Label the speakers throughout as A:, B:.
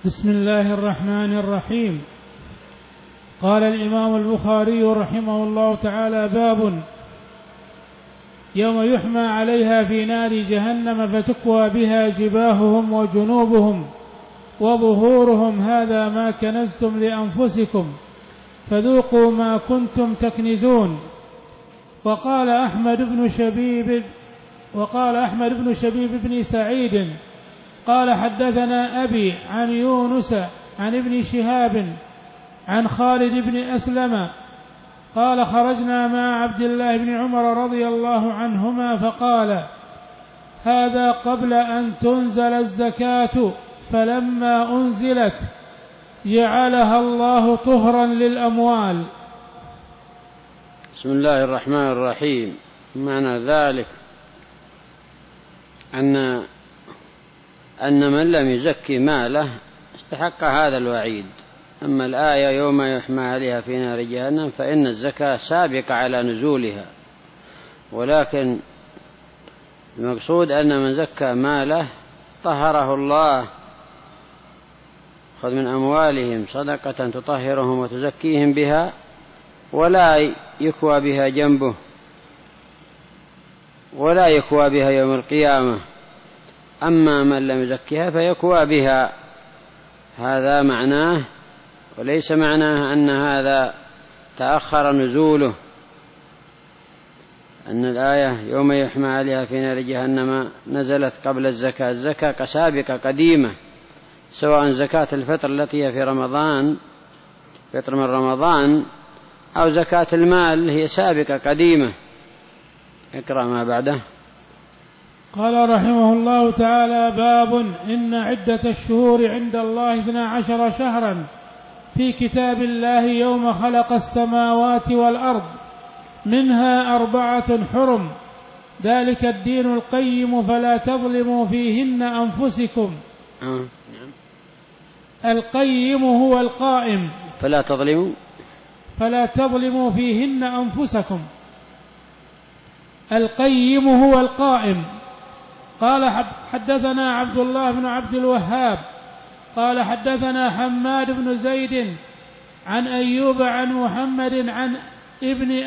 A: بسم الله الرحمن الرحيم. قال الإمام البخاري رحمه الله تعالى: باب يوم يحمى عليها في نار جهنم فتكوى بها جباههم وجنوبهم وظهورهم هذا ما كنزتم لأنفسكم فذوقوا ما كنتم تكنزون. وقال أحمد بن شبيب بن سعيد قال: حدثنا أبي عن يونس عن ابن شهاب عن خالد بن أسلم قال: خرجنا مع عبد الله بن عمر رضي الله عنهما فقال: هذا قبل أن تنزل الزكاة، فلما أنزلت جعلها الله طهرا للأموال.
B: بسم الله الرحمن الرحيم. معنى ذلك أن من لم يزكي ماله استحق هذا الوعيد. أما الآية يوم يحمى عليها في نار جهنم فإن الزكاة سابقة على نزولها، ولكن المقصود أن من زكى ماله طهره الله، خذ من أموالهم صدقة تطهرهم وتزكيهم بها ولا يكوى بها جنبه ولا يكوى بها يوم القيامة. أما من لم يزكيها فيكوى بها، هذا معناه، وليس معناه أن هذا تأخر نزوله، أن الآية يوم يحمى عليها في نار جهنم نزلت قبل الزكاة. الزكاة سابقة قديمة، سواء زكاة الفطر التي هي في رمضان، فطر من رمضان، أو زكاة المال هي سابقة قديمة. اقرأ ما بعده.
A: قال رحمه الله تعالى: باب إن عدة الشهور عند الله 12 شهرا في كتاب الله يوم خلق السماوات والأرض منها 4 حرم ذلك الدين القيم فلا تظلموا فيهن أنفسكم. القيم هو القائم، فلا تظلموا فيهن أنفسكم. القيم هو القائم. قال: حدثنا عبد الله بن عبد الوهاب قال: حدثنا حماد بن زيد عن أيوب عن محمد عن ابن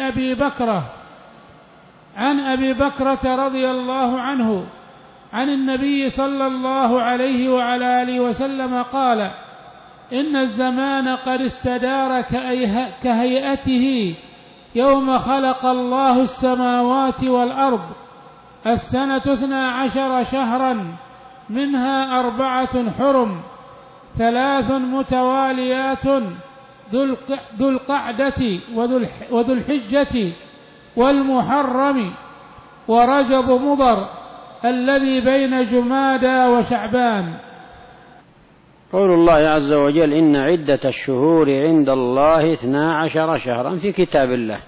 A: أبي بكرة رضي الله عنه عن النبي صلى الله عليه وعلى آله وسلم قال: إن الزمان قد استدار كهيئته يوم خلق الله السماوات والأرض. السنة 12 شهرا منها 4 حرم 3 متواليات ذو القعدة وذو الحجة والمحرم ورجب مضر الذي بين جمادى وشعبان.
B: قول الله عز وجل: إن عدة الشهور عند الله 12 شهرا في كتاب الله،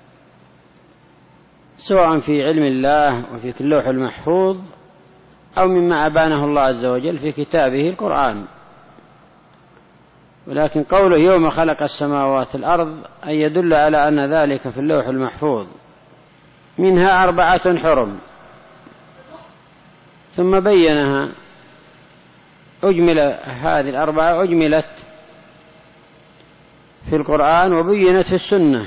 B: سواء في علم الله وفي اللوح المحفوظ أو مما أبانه الله عز وجل في كتابه القرآن. ولكن قوله يوم خلق السماوات والأرض أي يدل على أن ذلك في اللوح المحفوظ. منها 4 حرم، ثم بينها. هذه 4 أجملت في القرآن وبينت في السنة.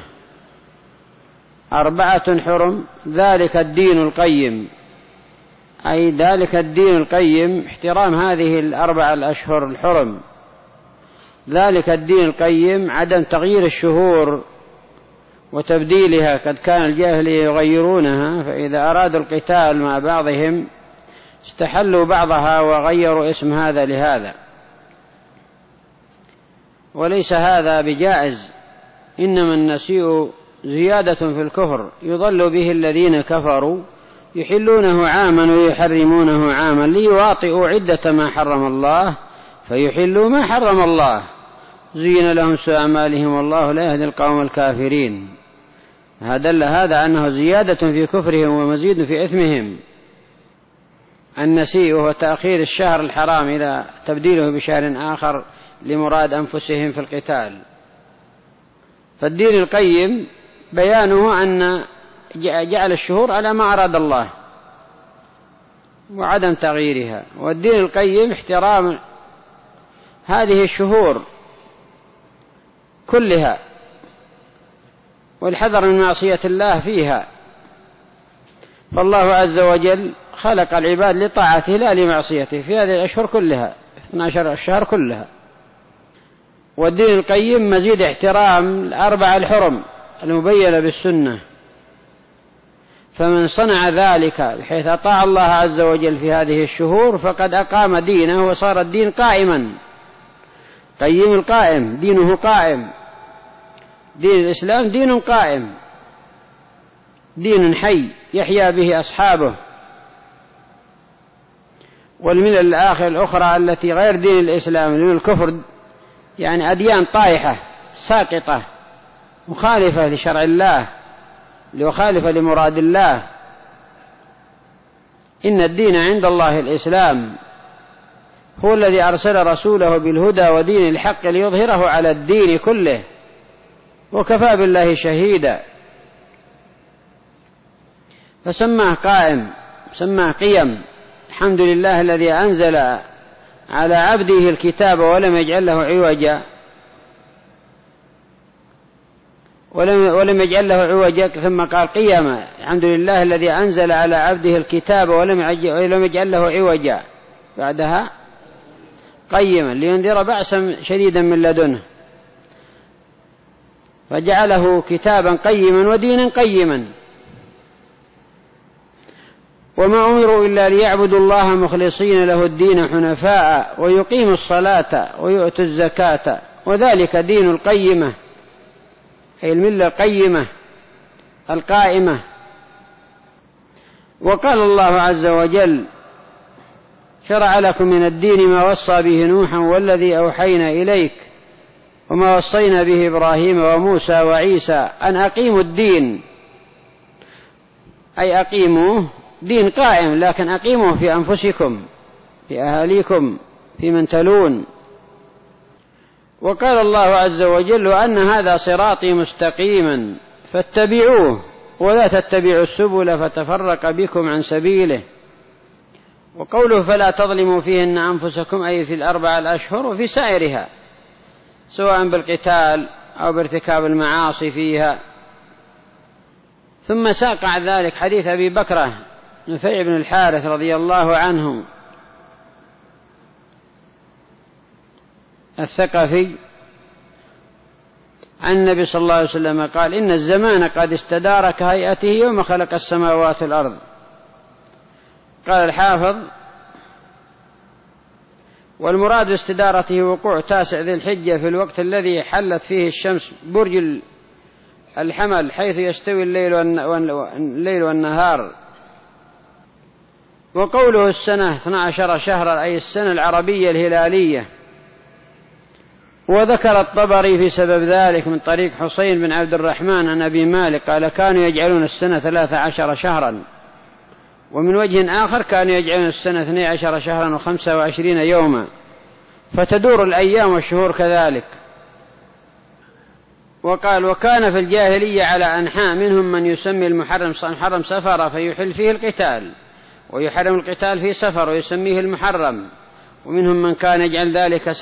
B: 4 حرم ذلك الدين القيم، أي ذلك الدين القيم احترام هذه 4 الأشهر الحرم. ذلك الدين القيم عدم تغيير الشهور وتبديلها، قد كان الجاهلية يغيرونها، فإذا أرادوا القتال مع بعضهم استحلوا بعضها وغيروا اسم هذا لهذا، وليس هذا بجائز. إنما النسيء زيادة في الكفر يضل به الذين كفروا يحلونه عاما ويحرمونه عاما ليواطئوا عدة ما حرم الله فيحلوا ما حرم الله. زين لهم سوء أعمالهم والله لا يهدي القوم الكافرين. دل هذا أنه زيادة في كفرهم ومزيد في إثمهم. النسيء هو تأخير الشهر الحرام إلى تبديله بشهر آخر لمراد أنفسهم في القتال. فالدين القيم بيانه أن جعل الشهور على ما أراد الله وعدم تغييرها، والدين القيم احترام هذه الشهور كلها، والحذر من معصية الله فيها. فالله عز وجل خلق العباد لطاعته لا لمعصيته في هذه الأشهر كلها، 12 الشهر كلها. والدين القيم مزيد احترام الأربع الحرم المبينة بالسنة، فمن صنع ذلك بحيث أطاع الله عز وجل في هذه الشهور فقد أقام دينه وصار الدين قائما، قيم القائم، دينه قائم، دين الإسلام دين قائم، دين حي يحيا به أصحابه. والملل الأخرى التي غير دين الإسلام من الكفر يعني أديان طائحة ساقطة مخالفة لشرع الله، مخالفة لمراد الله. إن الدين عند الله الإسلام، هو الذي أرسل رسوله بالهدى ودين الحق ليظهره على الدين كله، وكفى بالله شهيدا. فسماه قائم، سماه قيم. الحمد لله الذي أنزل على عبده الكتاب ولم يجعل له عوجا، ولم يجعل له عوجا، ثم قال قيما. الحمد لله الذي أنزل على عبده الكتاب ولم يجعل له عوجا، بعدها قيما لينذر بأسا شديدا من لدنه، فجعله كتابا قيما ودينا قيما. وما أمروا إلا ليعبدوا الله مخلصين له الدين حنفاء ويقيموا الصلاة ويؤتوا الزكاة وذلك دين القيمة، أي الملة القيمة القائمة. وقال الله عز وجل: شرع لكم من الدين ما وصى به نوحا والذي أوحينا إليك وما وصينا به إبراهيم وموسى وعيسى أن أقيموا الدين، أي أقيموه دين قائم، لكن أقيموه في أنفسكم، في أهاليكم، في من تلون. وقال الله عز وجل: وأن هذا صراطي مستقيما فاتبعوه ولا تتبعوا السبل فتفرق بكم عن سبيله. وقوله: فلا تظلموا فيهن أنفسكم، أي في الأربع الأشهر وفي سائرها، سواء بالقتال أو بارتكاب المعاصي فيها. ثم ساق عن ذلك حديث أبي بكرة نفيع بن الحارث رضي الله عنه الثقفي عن النبي صلى الله عليه وسلم قال: إن الزمان قد استدار كهيئته يوم خلق السماوات والأرض. قال الحافظ: والمراد باستدارته وقوع 9 ذي الحجة في الوقت الذي حلت فيه الشمس برج الحمل، حيث يستوي الليل والنهار. وقوله السنة 12 شهرا، أي السنة العربية الهلالية. وذكر الطبري في سبب ذلك من طريق حسين بن عبد الرحمن عن أبي مالك قال: كانوا يجعلون السنة 13 شهرا. ومن وجه آخر كانوا يجعلون السنة 12 شهرا و25 يوما، فتدور الأيام والشهور كذلك. وقال: وكان في الجاهلية على أنحاء، منهم من يسمي المحرم سفر فيحل فيه القتال، ويحرم القتال في سفر ويسميه المحرم. ومنهم من كان يجعل ذلك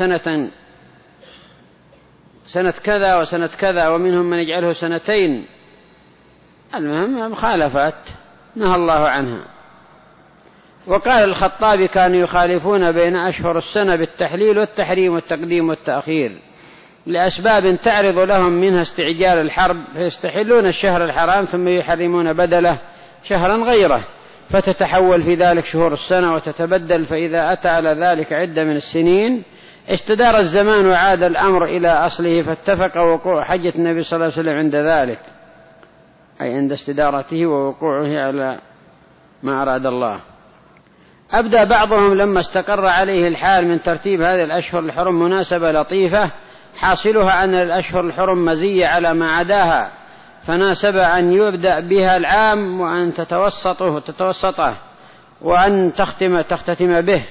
B: سنة كذا وسنة كذا، ومنهم من يجعله 2. المهم مخالفات نهى الله عنها. وقال الخطابي: كانوا يخالفون بين أشهر السنة بالتحليل والتحريم والتقديم والتأخير لأسباب تعرض لهم، منها استعجال الحرب، فيستحلون الشهر الحرام ثم يحرمون بدله شهرا غيره، فتتحول في ذلك شهور السنة وتتبدل. فإذا أتى على ذلك عدة من السنين استدار الزمان وعاد الأمر إلى أصله، فاتفق وقوع حجة النبي صلى الله عليه وسلم عند ذلك، أي عند استدارته ووقوعه على ما أراد الله. أبدى بعضهم لما استقر عليه الحال من ترتيب هذه الأشهر الحرم مناسبة لطيفة، حاصلها أن الأشهر الحرم مزية على ما عداها، فناسب أن يبدأ بها العام وأن تتوسطه وأن تختتم به،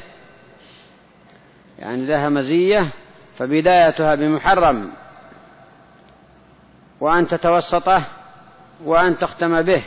B: يعني لها مزية، فبدايتها بمحرم، وأن تتوسطه وأن تختم به،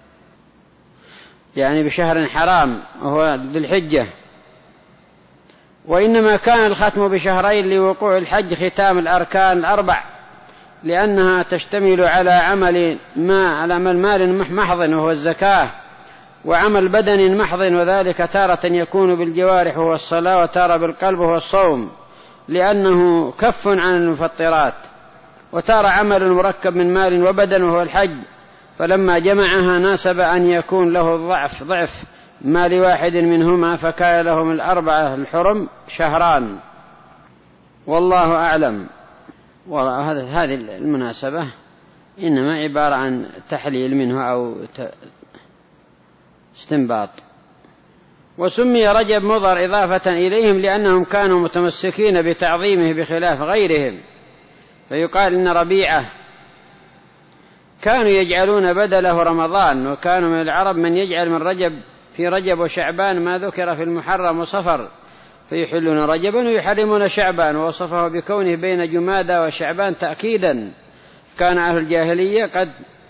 B: يعني بشهر حرام وهو ذي الحجة. وإنما كان الختم بشهرين لوقوع الحج ختام الأركان الأربع، لأنها تشتمل على عمل مال محض وهو الزكاة، وعمل بدن محض، وذلك تارة يكون بالجوارح وهو الصلاة، وتارة بالقلب وهو الصوم لأنه كف عن المفطرات، وتارة عمل مركب من مال وبدن وهو الحج، فلما جمعها ناسب أن يكون له ضعف ما لواحد منهما، فكان لهم الأربعة الحرم شهران، والله أعلم. وهذه المناسبة إنما عبارة عن تحليل منه أو استنباط. وسمي رجب مضر إضافة إليهم لأنهم كانوا متمسكين بتعظيمه بخلاف غيرهم، فيقال إن ربيعة كانوا يجعلون بدله رمضان، وكانوا من العرب من يجعل من رجب في رجب وشعبان ما ذكر في المحرم وصفر، فيحلون رجبا ويحرمون شعبان، ووصفه بكونه بين جمادى وشعبان تأكيدا. كان أهل الجاهلية قد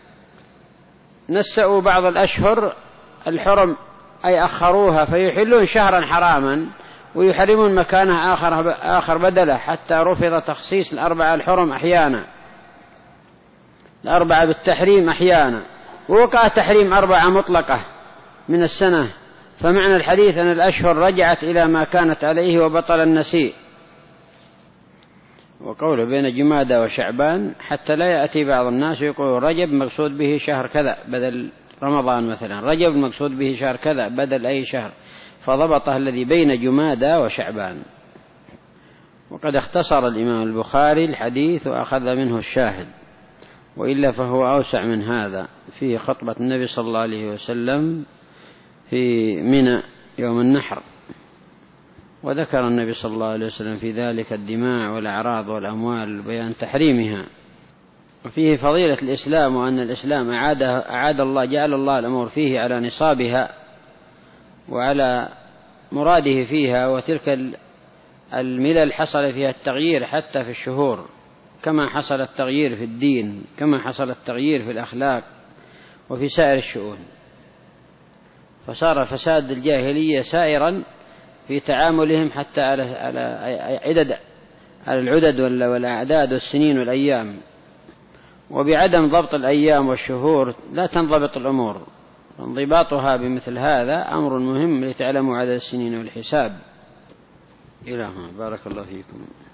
B: نسأوا بعض الأشهر الحرم أي أخروها، فيحلون شهرا حراما ويحرمون مكانه آخر بدله، حتى رفض تخصيص الأربعة الحرم أحيانا، الأربعة بالتحريم أحيانا، ووقع تحريم أربعة مطلقة من السنة، فمعنى الحديث أن الأشهر رجعت إلى ما كانت عليه وبطل النسيء. وقوله بين جمادى وشعبان حتى لا يأتي بعض الناس ويقول رجب مقصود به شهر كذا بدل رمضان مثلا، رجب مقصود به شهر كذا بدل أي شهر، فضبطه الذي بين جمادى وشعبان. وقد اختصر الإمام البخاري الحديث وأخذ منه الشاهد، وإلا فهو أوسع من هذا، فيه خطبة النبي صلى الله عليه وسلم في منى يوم النحر، وذكر النبي صلى الله عليه وسلم في ذلك الدماء والأعراض والأموال بيان تحريمها. وفيه فضيلة الإسلام، وأن الإسلام أعاد الله جعل الله الأمور فيه على نصابها وعلى مراده فيها، وتلك الملل حصل فيها التغيير حتى في الشهور، كما حصل التغيير في الدين، كما حصل التغيير في الأخلاق وفي سائر الشؤون. فصار فساد الجاهلية سائرا في تعاملهم حتى على العدد والأعداد والسنين والأيام، وبعدم ضبط الأيام والشهور لا تنضبط الأمور، انضباطها بمثل هذا أمر مهم لتعلموا عدد السنين والحساب. إلى هنا بارك الله فيكم.